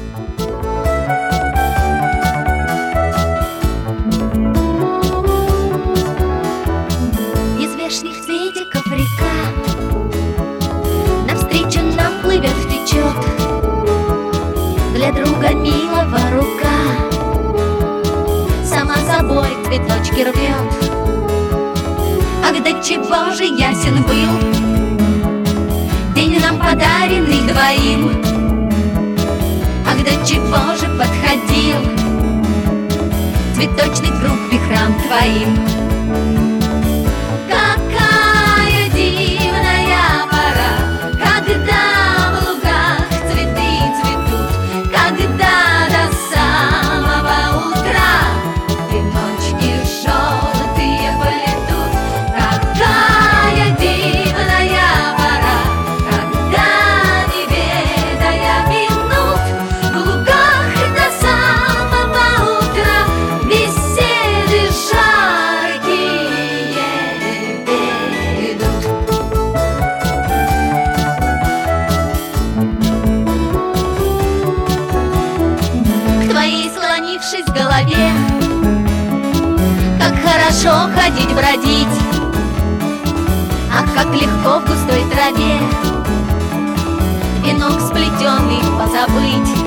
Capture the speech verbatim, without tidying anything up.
Из вешних цветиков река навстречу нам плывет, течет для друга милого рука. Сама собой цветочки рвет. Ах, да чего же ясен был день нам подаренный двоим. Ах, да чего же подходил цветочный круг вихрам твоим. Какая дивная пора, когда в лугах цветы цветут, когда до самого утра веночки желтые полетут. Какая дивная пора, когда, не ведая минут, в лугах до самого утра беседы жаркие ведут. К твоей склонившись голове, как хорошо ходить, бродить, ах, как легко в густой траве венок сплетенный позабыть.